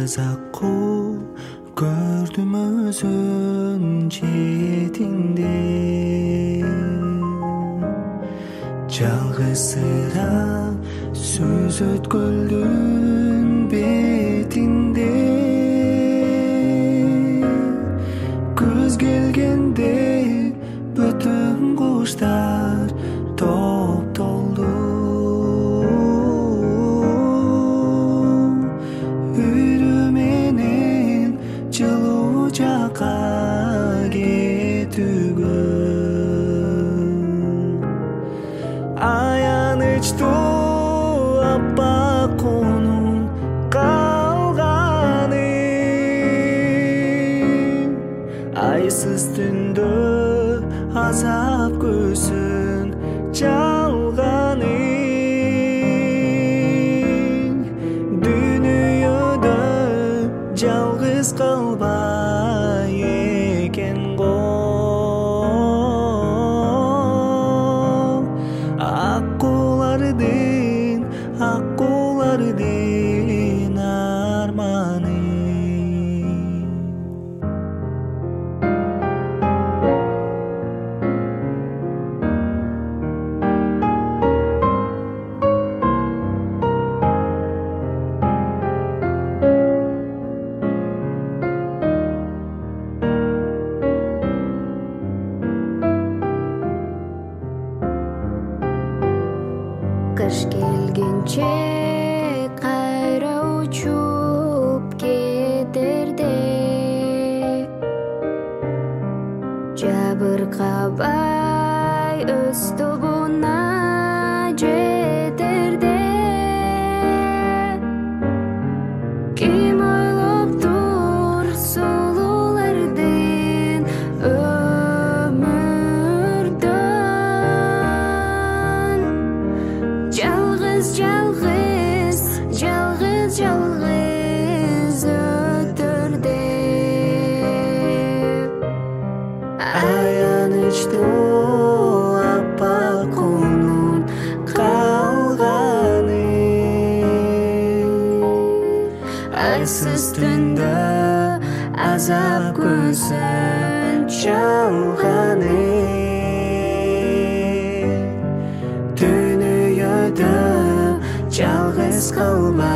жазакку көрдүм өзүн четинде. Жалгызсырап сөз өткөлдүн бетинде. Көз келгенде бүтүн куштар топтолду. Үйрү менен жылуу жакка кетүүгө аянычтуу аппак кунун калганы. Айсыз түндө азап көзүн жалганы. Дүйнөдө жалгыз калбай экен го. Аккулардын арманы. Кыш келгенче кайра учуп кетерде. Жабыркабай өз тобуна жетерде. Ким ойлоптур сулуулардын өмүрдөн. Жалгыз жалгыз жалгыз жалгыз өтөр деп. Аянычтуу аппак кунун калганы. Айсыз түндө азап көзүн жалганы. Жалгыз калбай